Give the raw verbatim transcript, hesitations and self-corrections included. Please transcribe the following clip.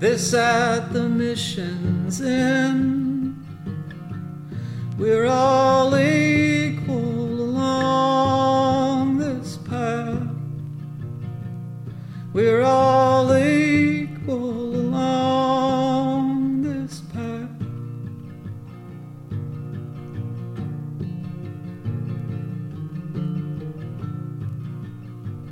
This at the mission's end. We're all equal along this path. We're all equal